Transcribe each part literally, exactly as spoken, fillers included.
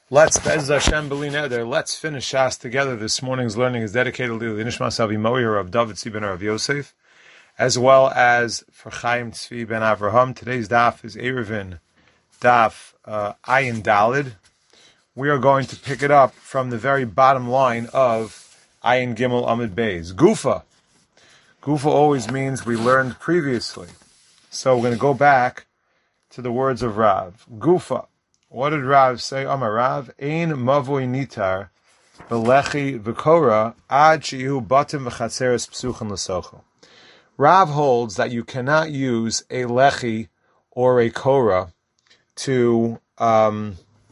Let's Bez Hashem B'li Neder. Let's finish Shas together. This morning's learning is dedicated to the Nishmas Avi Moyer of David Tzvi ben Rav Yosef, as well as for Chaim Tzvi ben Avraham. Today's daf is Eruvin daf uh, Ayin Dalid. We are going to pick it up from the very bottom line of Ayin Gimel Amid Beis. Gufa. Gufa always means we learned previously. So we're going to go back to the words of Rav. Gufa. What did Rav say? Amar Rav, Ein mavoi nitar belechi v'kora ad she'ihu batim v'chatzeres psuchen l'socho. Rav holds that you cannot use a lechi or a kora to um,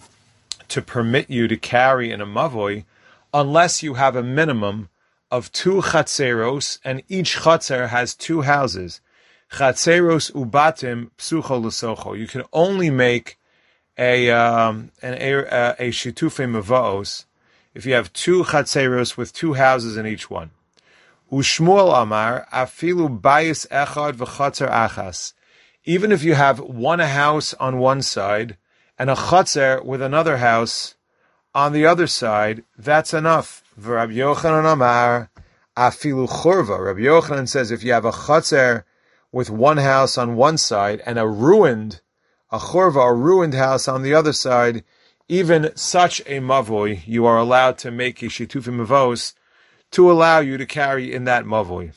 to permit you to carry in a mavoi unless you have a minimum of two chatzeros and each chatzer has two houses. Chatzeros ubatim psucho l'socho. You can only make a um, an a, a shitufe mavaos if you have two chatzeros with two houses in each one. Ushmuel Amar afilu bayis echad v'chatzer achas. Even if you have one house on one side and a chatzer with another house on the other side, that's enough. V'Rab Yochanan Amar afilu churva. Rabbi Yochanan says if you have a chatzer with one house on one side and a ruined a chorva, a ruined house on the other side, even such a mavoi, you are allowed to make a shitufim mavos to allow you to carry in that mavoi.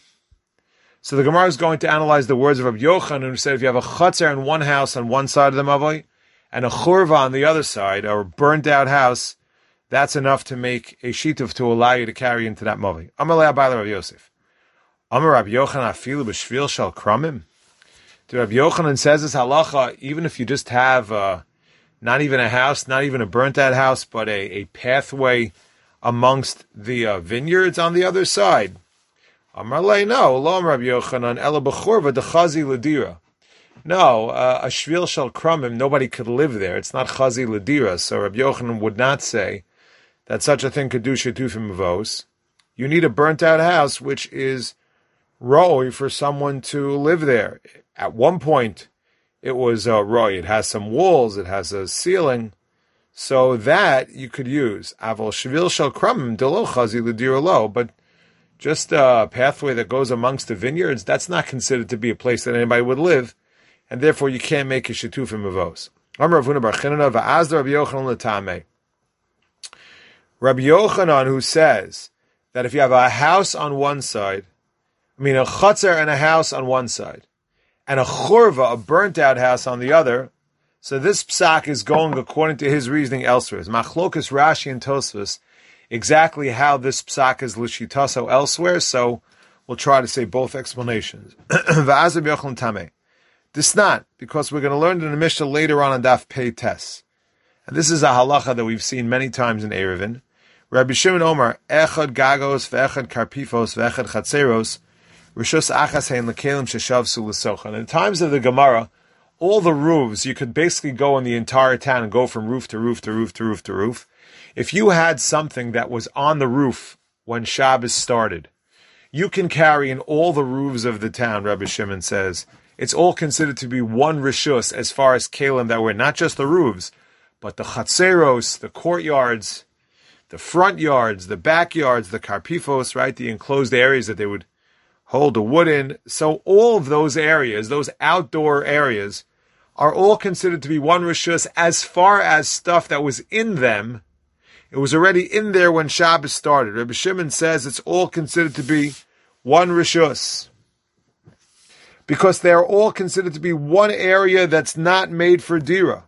So the Gemara is going to analyze the words of Rabbi Yochanan, who said if you have a chatzer in one house on one side of the mavoi and a chorva on the other side, or a burnt out house, that's enough to make a shituf to allow you to carry into that mavoi. Amalei Abayla Rabbi Yosef. Amar Rabbi Yochanan afilu b'shvil shel kramim. The Rabbi Yochanan says this halacha, even if you just have uh, not even a house, not even a burnt-out house, but a, a pathway amongst the uh, vineyards on the other side. Amar lei, no, lo Rabbi Yochanan, ela b'chorva dechazi ledira. No, uh, a shvil shel kramim, nobody could live there. It's not chazi ledira, so Rabbi Yochanan would not say that such a thing could do shetufim avos. You need a burnt-out house, which is roi for someone to live there. At one point, it was uh, roi. It has some walls. It has a ceiling. So that you could use. Aval shvil shel kramim delo chazi l'dir lo. But just a pathway that goes amongst the vineyards, that's not considered to be a place that anybody would live. And therefore, you can't make a shetufim avos. Amar Rav Huna bar Chinana va'azda Rabbi Yochanan l'tameh. Rabbi Yochanan, who says that if you have a house on one side, I mean a chatzer and a house on one side, and a churva, a burnt-out house on the other, so this psak is going according to his reasoning elsewhere. It's machlokas Rashi and Tosfos, exactly how this psak is l'shitaso elsewhere, so we'll try to say both explanations. This not, because we're going to learn in the Mishnah later on in Daf Pei Tes. And this is a halacha that we've seen many times in Eruvin. Rabbi Shimon Omer, echad gagos ve'echad karpifos ve'echad chatzeros, in the times of the Gemara, all the roofs, you could basically go in the entire town and go from roof to roof to roof to roof to roof. If you had something that was on the roof when Shabbos started, you can carry in all the roofs of the town, Rabbi Shimon says. It's all considered to be one rishus as far as kalim that were not just the roofs, but the chatzeros, the courtyards, the front yards, the backyards, the karpifos, right, the enclosed areas that they would hold a wood in. So all of those areas, those outdoor areas, are all considered to be one rishus as far as stuff that was in them. It was already in there when Shabbos started. Rabbi Shimon says it's all considered to be one rishus, because they are all considered to be one area that's not made for dira.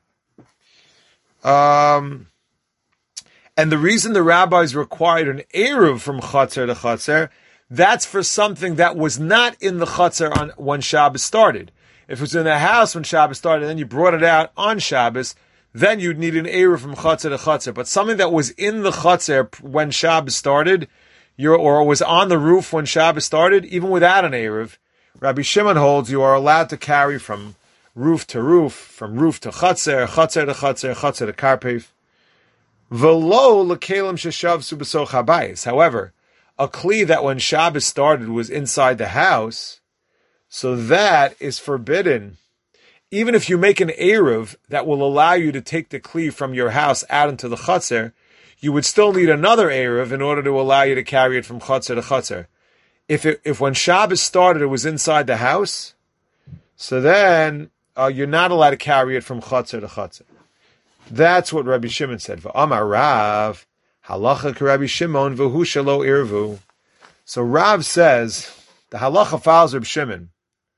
Um, and the reason the rabbis required an eruv from chatzer to chatzer, that's for something that was not in the chutzner on when Shabbos started. If it was in the house when Shabbos started, and then you brought it out on Shabbos, then you'd need an eruv from chutzner to chutzner. But something that was in the chutzner when Shabbos started, you're, or was on the roof when Shabbos started, even without an eruv, Rabbi Shimon holds you are allowed to carry from roof to roof, from roof to chutzner, chutzner to chutzner, chutzner to karpef. V'lo l'kelim sheshav subesoch habayis. However, a kli that when Shabbos started was inside the house, so that is forbidden even if you make an Eruv that will allow you to take the Kli from your house out into the Chatzar, you would still need another Eruv in order to allow you to carry it from Chatzar to Chatzar. If it, if when Shabbos started it was inside the house, so then uh, you're not allowed to carry it from Chatzar to Chatzar. That's what Rabbi Shimon said. V'amar Rav, halacha k'Rabbi Shimon v'hu shelo irvu. So Rav says, the halacha follows Rabbi Shimon.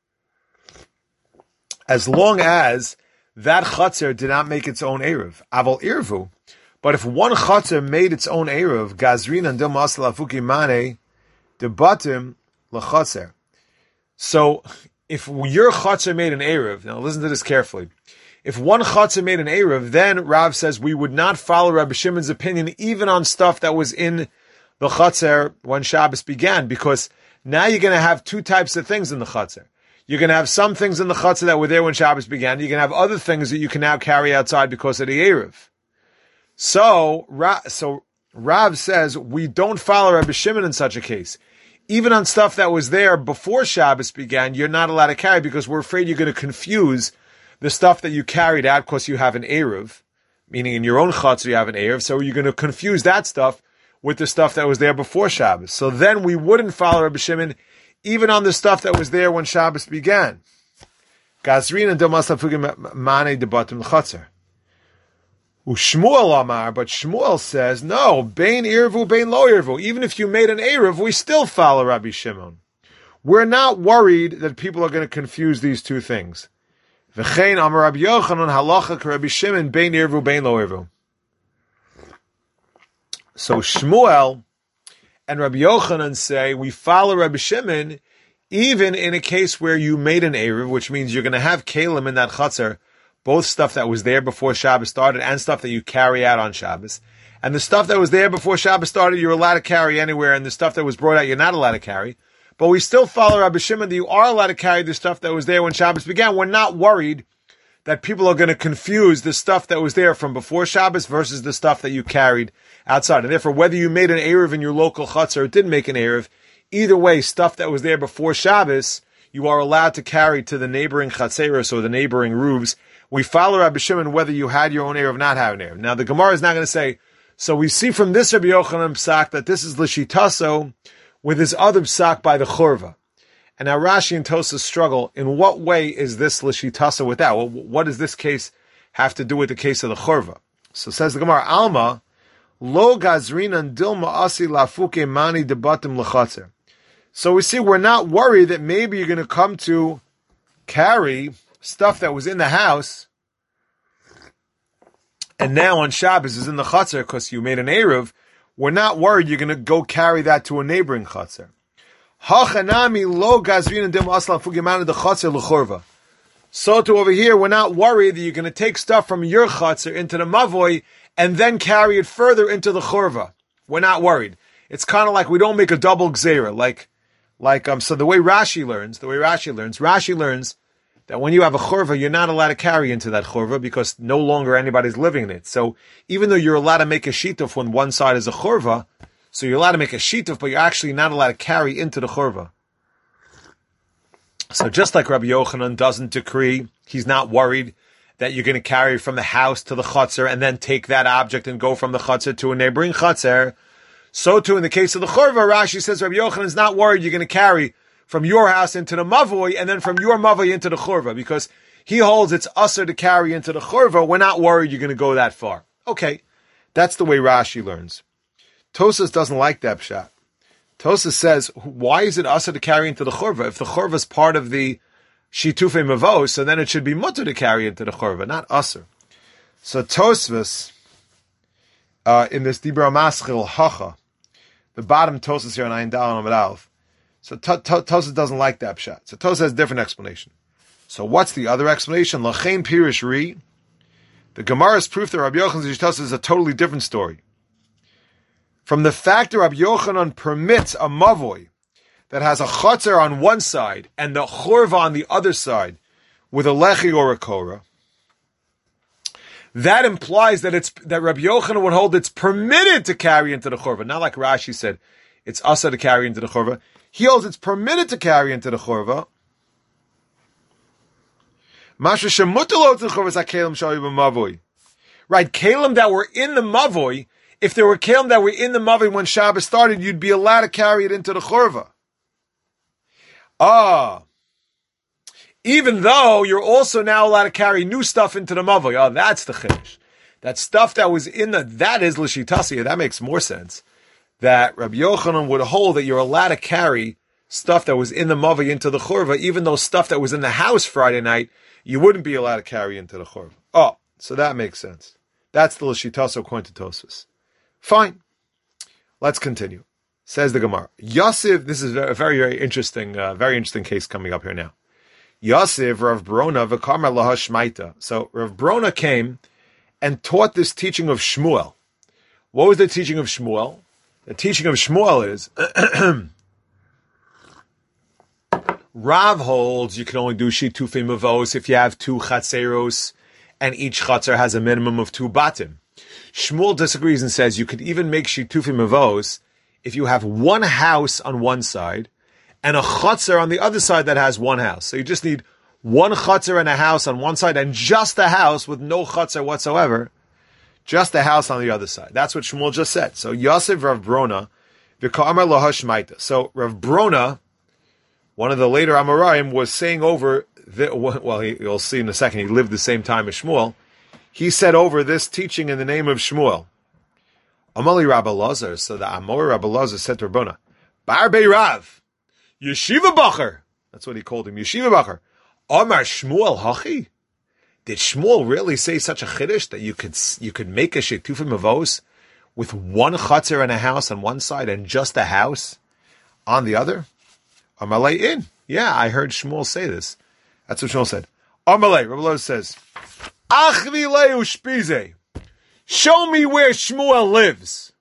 As long as that Chatzar did not make its own Eruv. Aval irvu. But if one Chatzar made its own Eruv, Gazrin and Dilmas Lafuki Mane, Debatim L'Chatzar. So, if your Chatzar made an Eruv, now listen to this carefully. If one Chatzar made an Eruv, then Rav says we would not follow Rabbi Shimon's opinion even on stuff that was in the Chatzar when Shabbos began, because now you're going to have two types of things in the Chatzar. You're going to have some things in the Chatzar that were there when Shabbos began. You're going to have other things that you can now carry outside because of the Eruv. So, so Rav says we don't follow Rabbi Shimon in such a case. Even on stuff that was there before Shabbos began, you're not allowed to carry because we're afraid you're going to confuse the stuff that you carried out because you have an Eruv, meaning in your own Chatzar you have an Eruv, so you're going to confuse that stuff with the stuff that was there before Shabbos. So then we wouldn't follow Rabbi Shimon even on the stuff that was there when Shabbos began. Gazrin and Dilmas Lafuki Mane Debatim L'Chatzar. Shmuel Amar, but Shmuel says, no, Bein Irvu, Bein Lo Irvu. Even if you made an Eruv, we still follow Rabbi Shimon. We're not worried that people are going to confuse these two things. V'chein Amar Rabbi Yochanan halacha k'Rabbi Shimon, Bein Irvu, Bein Lo Irvu. So Shmuel and Rabbi Yochanan say, we follow Rabbi Shimon even in a case where you made an Eruv, which means you're going to have Kalim in that Chatzar, both stuff that was there before Shabbos started and stuff that you carry out on Shabbos. And the stuff that was there before Shabbos started, you're allowed to carry anywhere, and the stuff that was brought out, you're not allowed to carry. But we still follow Rabbi Shimon that you are allowed to carry the stuff that was there when Shabbos began. We're not worried that people are going to confuse the stuff that was there from before Shabbos versus the stuff that you carried outside. And therefore, whether you made an Eruv in your local Chatzar or didn't make an Eruv, either way, stuff that was there before Shabbos, you are allowed to carry to the neighboring Chatzeros or the neighboring roofs. We follow Rabbi Shimon whether you had your own Eruv or not have an Eruv. Now the Gemara is not going to say, so we see from this Rabbi Yochanan Psak that this is L'Shitaso with his other Psak by the Chorva. And now Rashi and Tosas struggle, in what way is this L'Shitaso with that? Well, what does this case have to do with the case of the Chorva? So says the Gemara, Alma, Lo Gazrinan Dilma Asi Lafuke Mani Debatim L'Chatzer. So we see we're not worried that maybe you're going to come to carry stuff that was in the house, and now on Shabbos is in the Chatzar because you made an Eruv. We're not worried you're going to go carry that to a neighboring Chatzar. Hachanami lo gazrin and dim aslan fugiman the Chatzar l'chorva. So to over here, we're not worried that you're going to take stuff from your Chatzar into the Mavoi and then carry it further into the Chorva. We're not worried. It's kind of like we don't make a double Gzeira. Like, like um. So the way Rashi learns, the way Rashi learns, Rashi learns that when you have a chorva, you're not allowed to carry into that chorva because no longer anybody's living in it. So even though you're allowed to make a shituf when one side is a chorva, so you're allowed to make a shituf, but you're actually not allowed to carry into the chorva. So just like Rabbi Yochanan doesn't decree, he's not worried that you're going to carry from the house to the chutzner and then take that object and go from the chutzner to a neighboring chutzner. So too in the case of the chorva, Rashi says Rabbi Yochanan is not worried you're going to carry from your house into the mavoi, and then from your mavoi into the chorva, because he holds it's usher to carry into the chorva. We're not worried you're going to go that far. Okay, that's the way Rashi learns. Tosas doesn't like that pshat. Tosas says, why is it usher to carry into the chorva? If the chorva is part of the shitufe mavos, so then it should be mutter to carry into the chorva, not usher. So Tosfos, uh, in this Dibra Maschil Hacha, the bottom Tosas here on Ayin Dal and Amud Aleph, so Tosas doesn't like that pshat. So Tosas has a different explanation. So what's the other explanation? Lachein Pirish Ri. The Gemara's proof that Rabbi Yochanan Tosas is a totally different story. From the fact that Rabbi Yochanan permits a mavoi that has a chotzer on one side and the chorva on the other side with a lechi or a korah, that implies that it's that Rabbi Yochanan would hold it's permitted to carry into the chorva. Not like Rashi said, it's asa to carry into the chorva. He holds it's permitted to carry into the chorva. Right, kalim that were in the mavoi, if there were kalim that were in the mavoi when Shabbos started, you'd be allowed to carry it into the churva. Ah, even though you're also now allowed to carry new stuff into the mavoi. Oh, that's the chiddush. That stuff that was in the, that is l'shitasi. That makes more sense. That Rabbi Yochanan would hold that you're allowed to carry stuff that was in the mavoi into the churva, even though stuff that was in the house Friday night, you wouldn't be allowed to carry into the churva. Oh, so that makes sense. That's the l'shitasi according to Tosfos. Fine. Let's continue. Says the Gemara. Yosef, this is a very, very interesting, uh, very interesting case coming up here now. Yosef, Rav Brona, v'kamar laha shmaita. So Rav Brona came and taught this teaching of Shmuel. What was the teaching of Shmuel? The teaching of Shmuel is, Rav holds you can only do shitufim avos if you have two chatzeros, and each chatzer has a minimum of two batim. Shmuel disagrees and says you could even make shitufim avos if you have one house on one side and a chatzer on the other side that has one house. So you just need one chatzer and a house on one side and just a house with no chatzer whatsoever, just a house on the other side. That's what Shmuel just said. So Yosef Rav Brona, v'ka'amar laha shmaita. So Rav Brona, one of the later Amoraim, was saying over, the, well, he, you'll see in a second, he lived the same time as Shmuel. He said over this teaching in the name of Shmuel. Amali Rabbi Lazar, so the Amor Rabbi Lazar said to Rabbona, Bar Bei Rav, Yeshiva Bacher. That's what he called him, Yeshiva Bacher. Amar Shmuel Hachi. Did Shmuel really say such a chiddush that you could you could make a shetufim avos with one chutzner and a house on one side and just a house on the other? Amalei in. Yeah, I heard Shmuel say this. That's what Shmuel said. Amalei, Rabbi Lo says, Achvi leu shpize. Show me where Shmuel lives.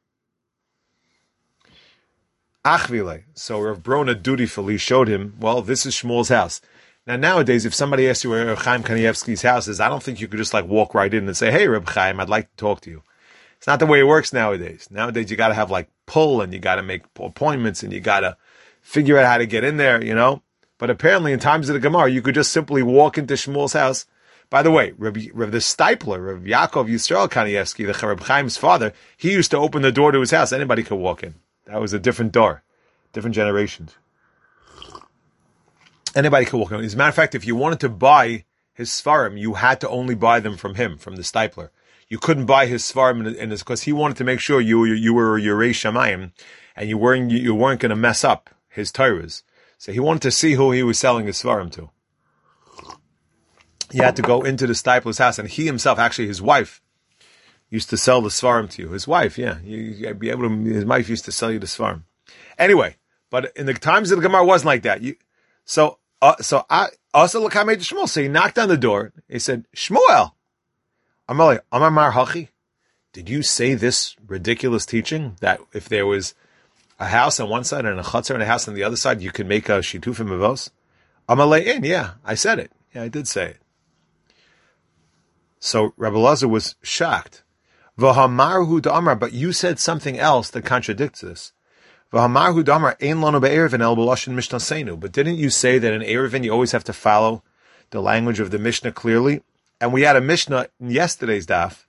Achvile. So Rav Brona dutifully showed him, well, this is Shmuel's house. Now, nowadays, if somebody asks you where Reb Chaim Kanievsky's house is, I don't think you could just like walk right in and say, hey, Reb Chaim, I'd like to talk to you. It's not the way it works nowadays. Nowadays, you got to have like pull and you got to make appointments and you got to figure out how to get in there, you know. But apparently, in times of the Gemara, you could just simply walk into Shmuel's house. By the way, Reb, Reb the Stipler, Reb Yaakov Yisrael Kanievsky, the Reb Chaim's father, he used to open the door to his house. Anybody could walk in. That was a different door, different generations. Anybody could walk in. As a matter of fact, if you wanted to buy his Sfarim, you had to only buy them from him, from the Stipler. You couldn't buy his Sfarim in his, because he wanted to make sure you you were Yerei Shamayim, and you weren't you weren't going to mess up his Torahs. So he wanted to see who he was selling his Sfarim to. He had to go into the Stipler's house, and he himself, actually his wife, used to sell the Sfarim to you. His wife, yeah, you, you'd be able to. His wife used to sell you the Sfarim. Anyway, but in the times of the Gemara, it wasn't like that. You, so. Uh, so I also look how made Shmuel. So he knocked on the door. He said, Shmuel, Amalei, Amar Mar Hachi, did you say this ridiculous teaching that if there was a house on one side and a chutzner and a house on the other side, you could make a shitufim avos? Amalei in, yeah, I said it. Yeah, I did say it. So Rabbi Lazar was shocked. V'hamarhu da'amar, but you said something else that contradicts this. But didn't you say that in Erevin you always have to follow the language of the Mishnah clearly? And we had a Mishnah in yesterday's daf.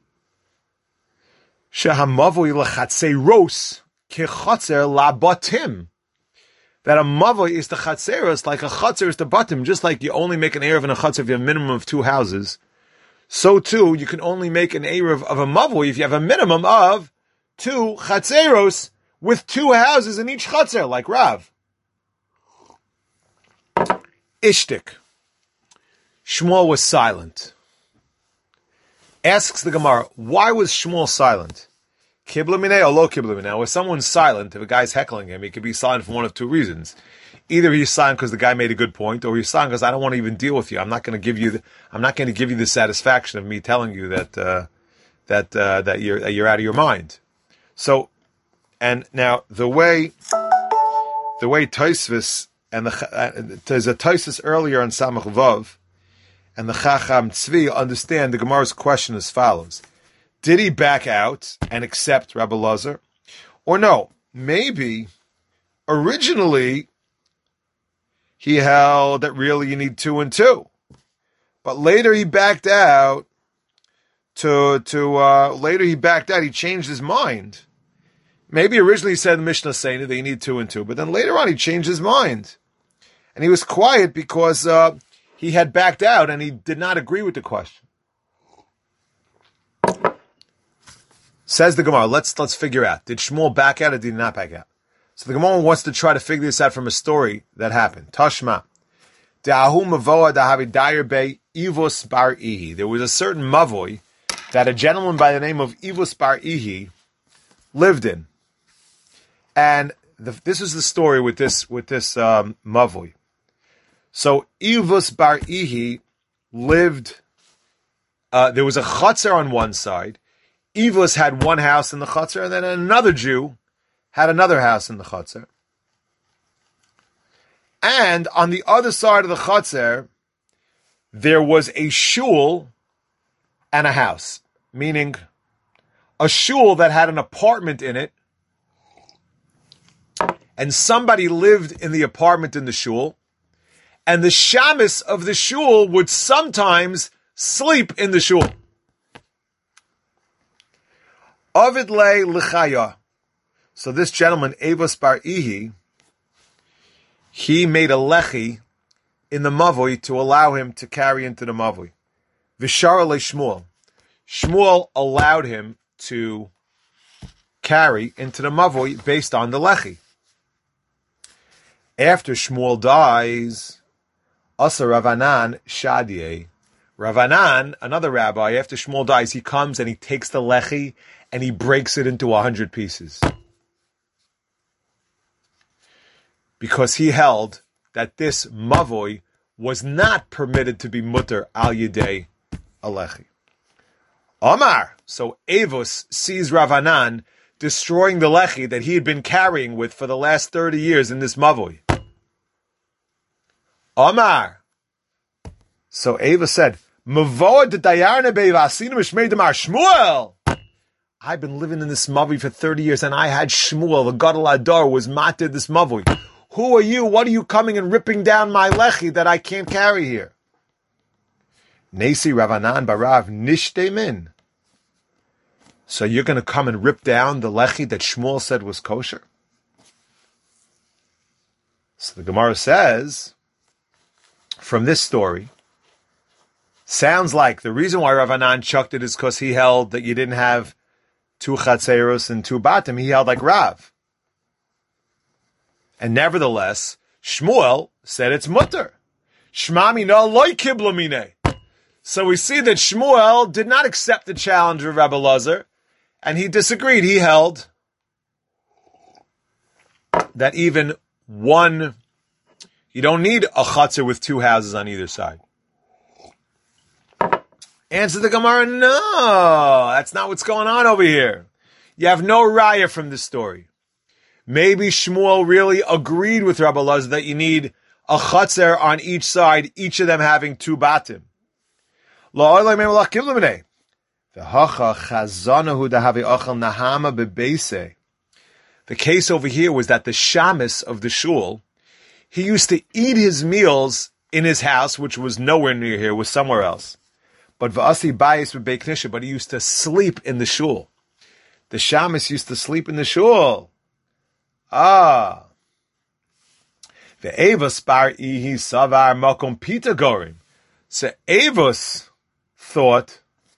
That a mavoi is the chatzeros, like a chatzer is the batim. Just like you only make an Erev and a chatzer if you have a minimum of two houses, so too you can only make an Erev of a mavoi if you have a minimum of two chatzeros, with two houses in each chutzner, like Rav. Ishtik. Shmuel was silent. Asks the Gemara, why was Shmuel silent? Kibla mineh or lo kibla mineh? Now, if someone's silent, if a guy's heckling him, he could be silent for one of two reasons. Either he's silent because the guy made a good point, or he's silent because I don't want to even deal with you. I'm not going to give you. The, I'm not going to give you the satisfaction of me telling you that uh, that uh, that you're that you're out of your mind. So. And now the way, the way Tosfos and the uh, there's a Tosfos earlier on Samach Vav, and the Chacham Tzvi understand the Gemara's question as follows: did he back out and accept Rabbi Lazar, or no? Maybe originally he held that really you need two and two, but later he backed out to, to, uh, later he backed out, he changed his mind. Maybe originally he said Mishnah Seina that you need two and two, but then later on he changed his mind. And he was quiet because uh, he had backed out and he did not agree with the question. Says the Gemara, let's let's figure out. Did Shmuel back out or did he not back out? So the Gemara wants to try to figure this out from a story that happened. Tashma. There was a certain mavoi that a gentleman by the name of Ivus bar Ihi lived in. And the, this is the story with this with this um, mavoi. So Ivus bar Ihi lived. Uh, there was a chutzner on one side. Ivus had one house in the chutzner, and then another Jew had another house in the chutzner. And on the other side of the chutzner, there was a shul and a house, meaning a shul that had an apartment in it, and somebody lived in the apartment in the shul, and the shamus of the shul would sometimes sleep in the shul. Ovid le l'chaya. So this gentleman, Avos bar Ihi, he made a lechi in the mavoi to allow him to carry into the mavoi. Vishara le Shmuel. Shmuel allowed him to carry into the mavoi based on the lechi. After Shmuel dies, Asa Ravanan Shadye. Ravanan, another rabbi, after Shmuel dies, he comes and he takes the lechi and he breaks it into a hundred pieces. Because he held that this mavoi was not permitted to be mutter al yidei alechi. Omar, so Avos sees Ravanan destroying the lechi that he had been carrying with for the last thirty years in this mavoi. Omar, so Ava said, Mavoad de dayarne beivasinu mishmei demar Shmuel. I've been living in this mavoi for thirty years, and I had Shmuel, the Gadol Adar, was mated this mavoi. Who are you? What are you coming and ripping down my lechi that I can't carry here? Nesi Ravanan Barav Nishte Min. So you're going to come and rip down the lechi that Shmuel said was kosher? So the Gemara says, from this story, sounds like the reason why Ravanan chucked it is because he held that you didn't have two chatzeros and two batim. He held like Rav. And nevertheless, Shmuel said it's mutter. Shmami no loy kiblamine. So we see that Shmuel did not accept the challenge of Rabbi Lazar, and he disagreed. He held that even one, you don't need a chutzner with two houses on either side. Answer the Gemara, no, that's not what's going on over here. You have no raya from this story. Maybe Shmuel really agreed with Rabbi Lazar that you need a chutzner on each side, each of them having two batim. The case over here was that the shamus of the shul, he used to eat his meals in his house, which was nowhere near here, was somewhere else. But v'asi bayis v'bei knisha, but he used to sleep in the shul. The shamus used to sleep in the shul. Ah. The Avos bar Ihi savar makom pita gorim. So Avos thought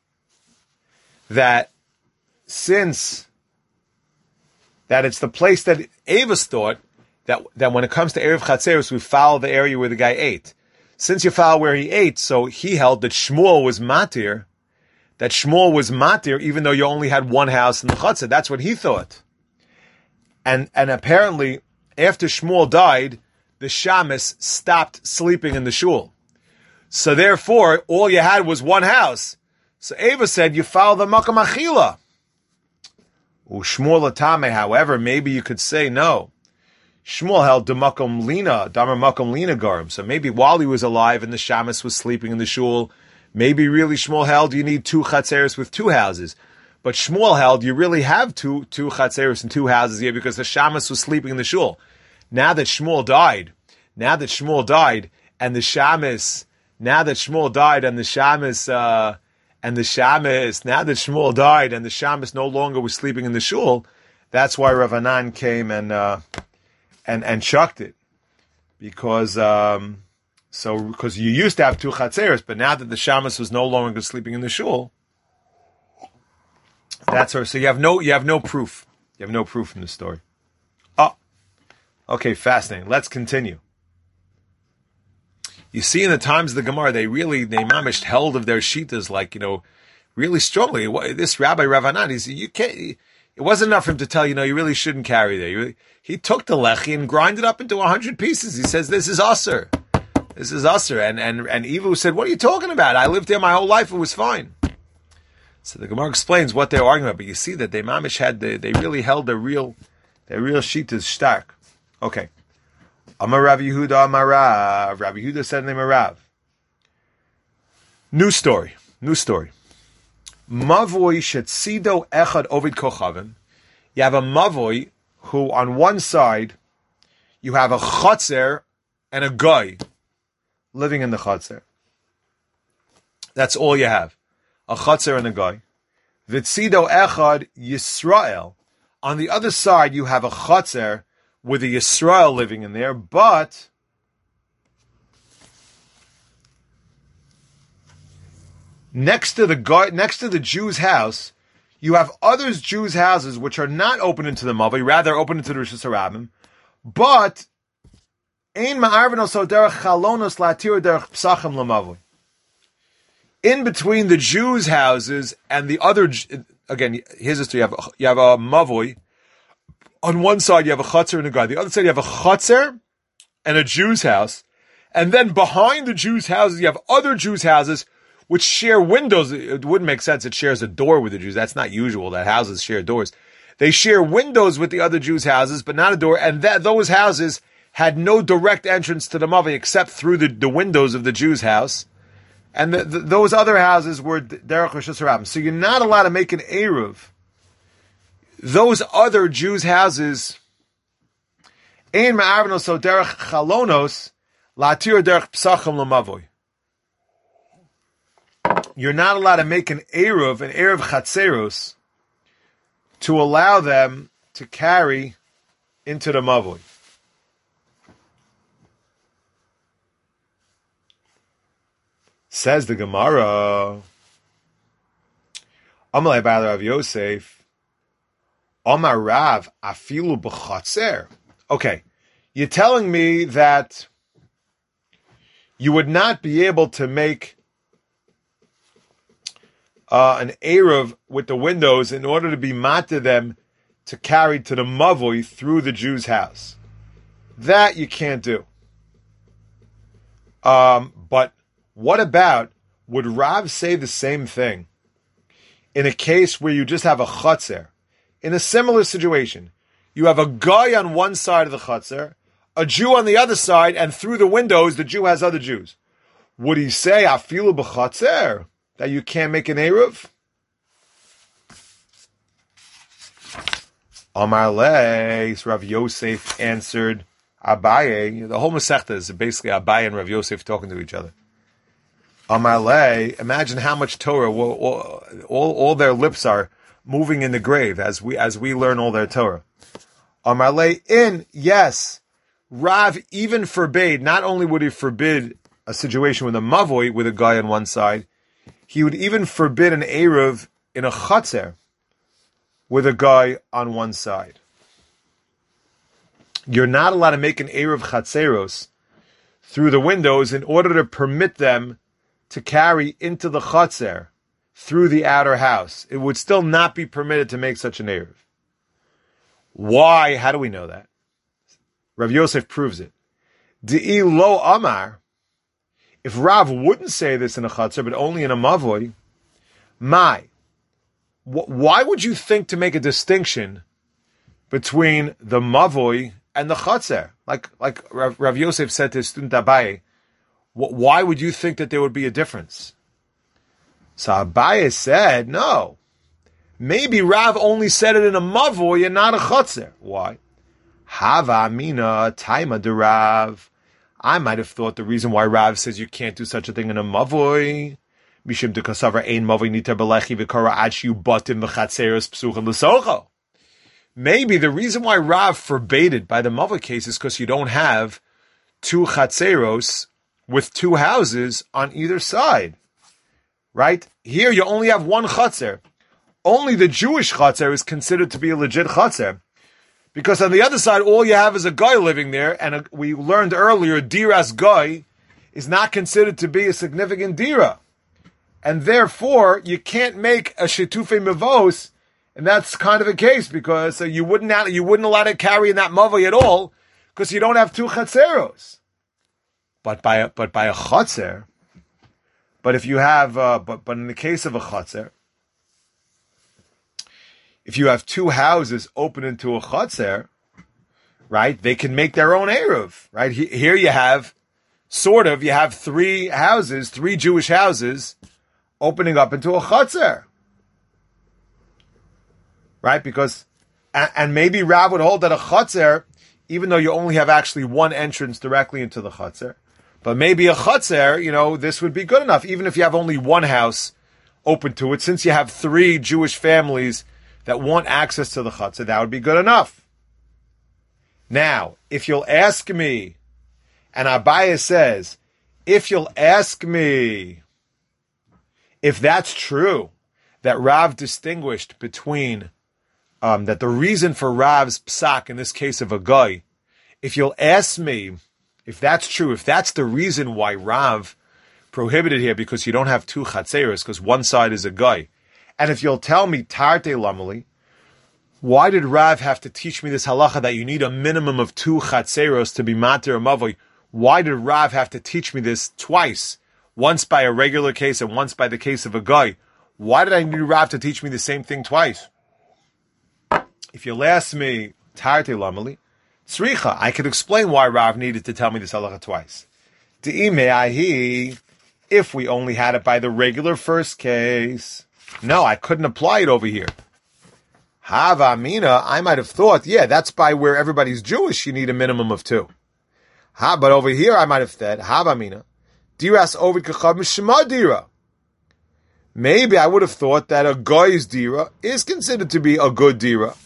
that since that it's the place that Avos thought that that when it comes to Erev Chatzeros, we follow the area where the guy ate. Since you follow where he ate, so he held that Shmuel was matir, that Shmuel was matir, even though you only had one house in the Chatzah. That's what he thought. And and apparently, after Shmuel died, the shamus stopped sleeping in the shul. So therefore, all you had was one house. So Ava said, you follow the makam achila. Shmuel atame, however, maybe you could say no. Shmuel held Damakum Lina, Damar Makum Lina Garim. So maybe while he was alive and the shamus was sleeping in the shul, maybe really Shmuel held you need two chatzeros with two houses. But Shmuel held you really have two two chatzeros and two houses here because the shamus was sleeping in the shul. Now that Shmuel died, now that Shmuel died and the shamus now that Shmuel died and the Shamus, uh, and the Shamus, now that Shmuel died and the Shamus no longer was sleeping in the shul, that's why Rav Anan came and, uh, and, and chucked it. Because, um, so, because you used to have two chatzeros, but now that the Shamus was no longer sleeping in the shul, that's her. So you have no, you have no proof. You have no proof in the story. Oh, okay, fascinating. Let's continue. You see, in the times of the Gemara, they really, they mamished held of their shitas, like, you know, really strongly. This Rabbi Rav Anan, he said, you can't, it wasn't enough for him to tell you, no, you really shouldn't carry there. Really, he took the lechi and grinded it up into a hundred pieces. He says, this is usser. This is usser. And, and, and Evu said, what are you talking about? I lived there my whole life. It was fine. So the Gemara explains what they're arguing about, but you see that they mamish had, the, they really held their real, their real shitas stark. Okay. Amar Rav Yehuda, Amar Rav. Rav Yehuda said in the name of Rav. New story. New story. Mavoi shetzido echad ovid kochavim. You have a mavoi who, on one side, you have a chotzer and a guy living in the chotzer. That's all you have. A chotzer and a guy. Vitzido echad Yisrael. On the other side, you have a chotzer with a Yisrael living in there, but next to the guy, next to the Jew's house, you have other Jews' houses which are not open into the Mavoi, rather open into the Rishus Harabim, but ein ma'arvin also derech chalonos latir derech psachim lamavoi. In between the Jews' houses and the other, again, here's the story: you have you have a Mavoi. On one side, you have a chutzner and a guy. The other side, you have a chutzner and a Jew's house. And then behind the Jews' houses, you have other Jews' houses which share windows. It wouldn't make sense it shares a door with the Jews. That's not usual that houses share doors. They share windows with the other Jews' houses, but not a door. And that those houses had no direct entrance to the Mavi except through the, the windows of the Jews' house. And the, the, those other houses were Derech Rishus Harabim. So you're not allowed to make an Eruv. Those other Jews' houses, ein ma'arvin so derech chalonos latir derech psachim lamavoy. You're not allowed to make an eruv, an eruv chatzeros, to allow them to carry into the mavoy. Says the Gemara, Amalei Ba'al Rav Yosef. Omar Rav afilu b'chatzer. Okay, you're telling me that you would not be able to make uh, an eruv with the windows in order to be matter them to carry to the mavoi through the Jew's house. That you can't do. Um, but what about, would Rav say the same thing in a case where you just have a chatzer? In a similar situation, you have a guy on one side of the chutzner, a Jew on the other side, and through the windows, the Jew has other Jews. Would he say, afilu b'chatzer, that you can't make an eruv? Amar leis, Rav Yosef answered, Abaye. The whole Masechta is basically Abaye and Rav Yosef talking to each other. Amar le, imagine how much Torah, all, all, all their lips are moving in the grave as we as we learn all their Torah. Amar le, in, yes, Rav even forbade, not only would he forbid a situation with a mavoi, with a guy on one side, he would even forbid an eruv in a chatzer with a guy on one side. You're not allowed to make an eruv chatzeros through the windows in order to permit them to carry into the chatzer through the outer house. It would still not be permitted to make such an eruv. Why? How do we know that? Rav Yosef proves it. Di'i lo amar. If Rav wouldn't say this in a chatzer, but only in a mavoi, my, why would you think to make a distinction between the mavoi and the chatzer? Like, like Rav, Rav Yosef said to his student Abaye, why would you think that there would be a difference? So Abaye said, no. Maybe Rav only said it in a mavoi and not a chatzer. Why? Hava amina taima de Rav. I might have thought the reason why Rav says you can't do such a thing in a mavoi, mishim de kasavar ein mavoi niter belechi v'kara adshu batim v'chatzeros psucha l'socho. Maybe the reason why Rav forbade it by the mavoi case is because you don't have two chatzeros with two houses on either side, right? Here you only have one chatzer. Only the Jewish chatzer is considered to be a legit chatzer. Because on the other side, all you have is a guy living there, and a, we learned earlier, diras guy is not considered to be a significant dira. And therefore, you can't make a shetufe mavos, and that's kind of a case, because uh, you wouldn't have, you wouldn't allow to carry in that mavoi at all, because you don't have two chatzeros. But by a, but by a chatzer, but if you have, uh, but, but in the case of a chatzer, if you have two houses open into a chatzer, right, they can make their own eruv, right? Here you have, sort of, you have three houses, three Jewish houses, opening up into a chatzer, right? Because, and, and maybe Rav would hold that a chatzer, even though you only have actually one entrance directly into the chatzer, but maybe a chatzer, you know, this would be good enough, even if you have only one house open to it, since you have three Jewish families that want access to the chutzah, that would be good enough. Now, if you'll ask me, and Abaye says, if you'll ask me, if that's true, that Rav distinguished between, um, that the reason for Rav's psak, in this case of a guy, if you'll ask me, if that's true, if that's the reason why Rav prohibited here, because you don't have two chatzeros, because one side is a guy, and if you'll tell me, Tarte Lamali, why did Rav have to teach me this halacha that you need a minimum of two chatzeros to be mater or mavoi? Why did Rav have to teach me this twice? Once by a regular case and once by the case of a guy. Why did I need Rav to teach me the same thing twice? If you'll ask me, Tarte Lamali, Tzricha, I could explain why Rav needed to tell me this halacha twice. De'ime'ahi, if we only had it by the regular first case, no, I couldn't apply it over here. Hava Amina, I might have thought, yeah, that's by where everybody's Jewish, you need a minimum of two. Ha, but over here I might have said, Hava Amina, diras ovid kachab mishma dira. Maybe I would have thought that a guy's dira is considered to be a good dira.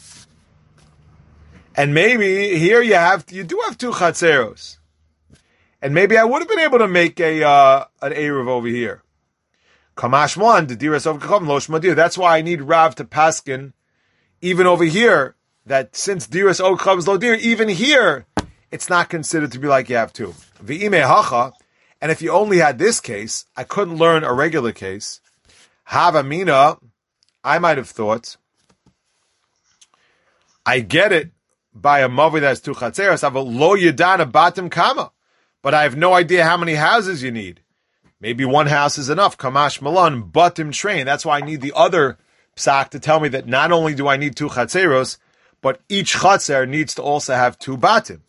And maybe here you have, you do have two chatzeros. And maybe I would have been able to make a, uh, an eruv over here. Kamashman, the diras of Kacham, Losh Madir. That's why I need Rav to paskin, even over here, that since diras of Kacham is Lodir, even here, it's not considered to be like you have two. V'ime hacha, and if you only had this case, I couldn't learn a regular case. Havamina, I might have thought, I get it by a mavi that has two chatzeros, I have a lo yedana batim kama, but I have no idea how many houses you need. Maybe one house is enough. Kamash Malan, batim train. That's why I need the other psak to tell me that not only do I need two chatzeros, but each chatzer needs to also have two batim.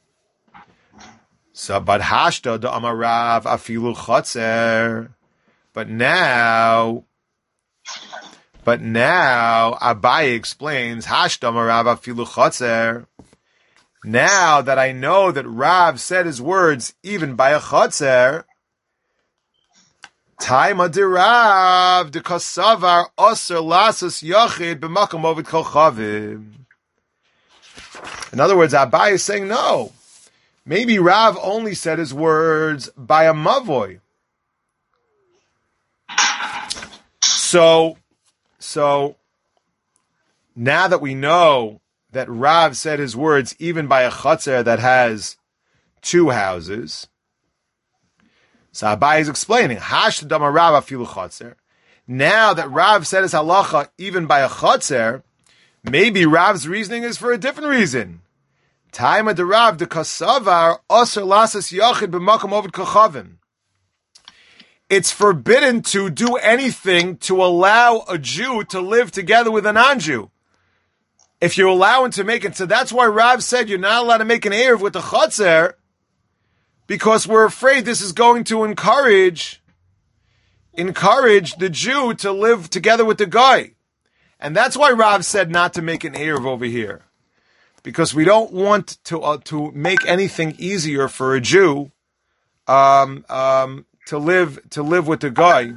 So, but hashda da amarav afilu chatzer. But now, but now Abaye explains hashda amarav afilu chatzer. Now that I know that Rav said his words even by a chatzer, Taima derav de kasavar aser lasas yachid b'makom ovid kochavim. In other words, Abaye is saying no. Maybe Rav only said his words by a mavoi. So, so now that we know that Rav said his words even by a chatzer that has two houses, so Abaye is explaining, Hashdama Rav afilu chatzer. Now that Rav said his halacha even by a chatzer, maybe Rav's reasoning is for a different reason. Taima de Rav de kasavar aser lasas yachid b'makom ovid kochavim. It's forbidden to do anything to allow a Jew to live together with a non-Jew. If you allow him to make it, so that's why Rav said you're not allowed to make an eruv with the chatzer, because we're afraid this is going to encourage, encourage the Jew to live together with the guy. And that's why Rav said not to make an eruv over here. Because we don't want to uh, to make anything easier for a Jew um, um, to live to live with the guy,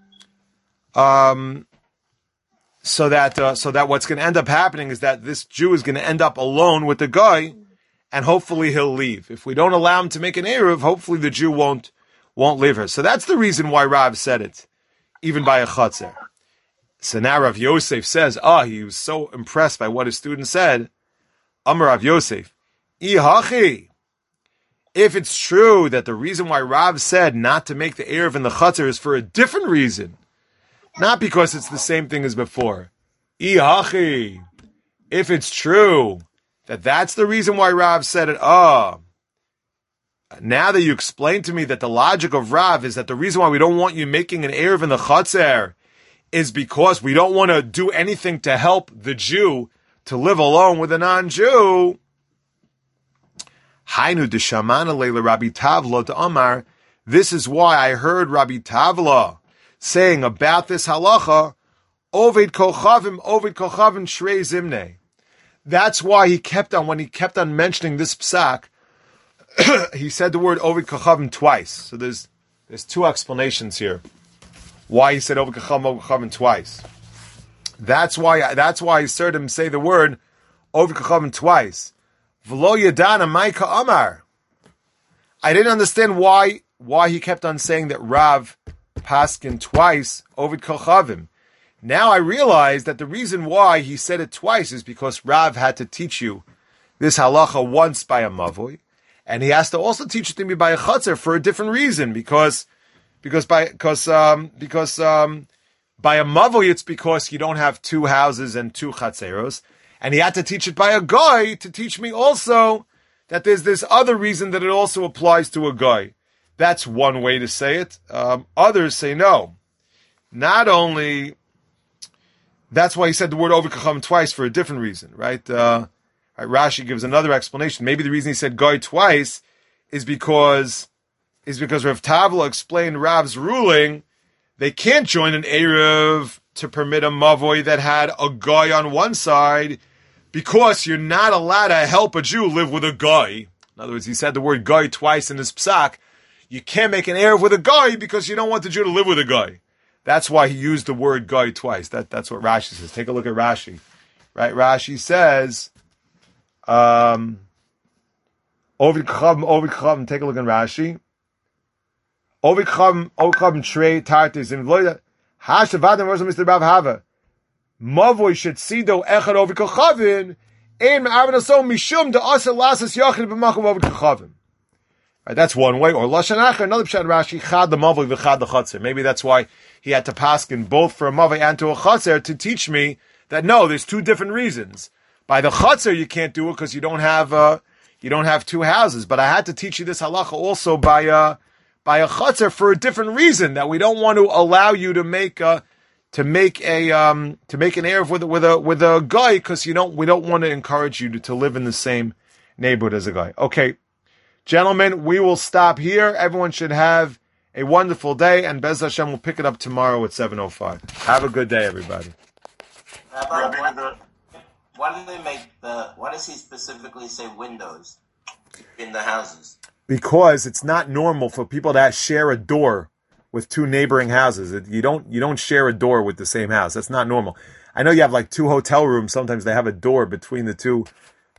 um, so that uh, so that what's going to end up happening is that this Jew is going to end up alone with the guy, and hopefully he'll leave. If we don't allow him to make an eruv, hopefully the Jew won't won't leave her. So that's the reason why Rav said it, even by a chotzer. So now Rav Yosef says, ah, oh, he was so impressed by what his student said. Amar Rav Yosef, Ihachi. If it's true that the reason why Rav said not to make the eruv in the chotzer is for a different reason, not because it's the same thing as before. Ihachi. If it's true that that's the reason why Rav said it, ah, oh, now that you explained to me that the logic of Rav is that the reason why we don't want you making an eruv in the chotzer is because we don't want to do anything to help the Jew to live alone with a non-Jew. Hainu deshamana leila Rabbi Tavla to Amar. This is why I heard Rabbi Tavla saying about this halacha, Oved kochavim, Oved kochavim shrei zimne. That's why he kept on, when he kept on mentioning this psak, he said the word Oved kochavim twice. So there's there's two explanations here. Why he said Oved kochavim, Oved kochavim twice. That's why that's why I heard him say the word Oved kochavim twice. V'lo yadana ma'ika amar. I didn't understand why why he kept on saying that Rav paskin twice Oved kochavim. Now I realize that the reason why he said it twice is because Rav had to teach you this halacha once by a mavoi, and he has to also teach it to me by a chotzer for a different reason, because because by because um because um by a mavoi it's because you don't have two houses and two chatzeros, and he had to teach it by a guy to teach me also that there's this other reason that it also applies to a guy. That's one way to say it. Um, others say no. Not only, that's why he said the word Oved kochavim twice for a different reason, right? Uh, right? Rashi gives another explanation. Maybe the reason he said guy twice is because is because Rav Tavla explained Rav's ruling. They can't join an eruv to permit a mavoi that had a guy on one side, because you're not allowed to help a Jew live with a guy. In other words, he said the word guy twice in his psak. You can't make an eruv with a guy because you don't want the Jew to live with a guy. That's why he used the word guy twice. That, that's what Rashi says. Take a look at Rashi. Right? Rashi says, um, Oved kochavim, Oved kochavim, take a look at Rashi. Oved kochavim, Oved kochavim, trei tartes, and v'loida, hashavadim rosa Mister Rav Hava. Mavoi shetzido echad Oved kochavim, ein me'arvin aso mishum de asa lasas yachid b'makom Oved kochavim. Right, that's one way. Or lashon acher, another pshat Rashi, chad the mavoi v'chad the chotzer. Maybe that's why he had to paskin both for a mavoi and to a chotzer to teach me that no, there's two different reasons. By the chotzer you can't do it because you don't have uh, you don't have two houses. But I had to teach you this halacha also by uh, by a chotzer for a different reason, that we don't want to allow you to make a to make a um, to make an eruv with with a with a guy, because you don't we don't want to encourage you to, to live in the same neighborhood as a guy. Okay. Gentlemen, we will stop here. Everyone should have a wonderful day, and Bez Hashem will pick it up tomorrow at seven oh five. Have a good day, everybody. Rabbi, why, why do they make the, why does he specifically say windows in the houses? Because it's not normal for people to share a door with two neighboring houses. You don't, you don't share a door with the same house. That's not normal. I know you have like two hotel rooms. Sometimes they have a door between the two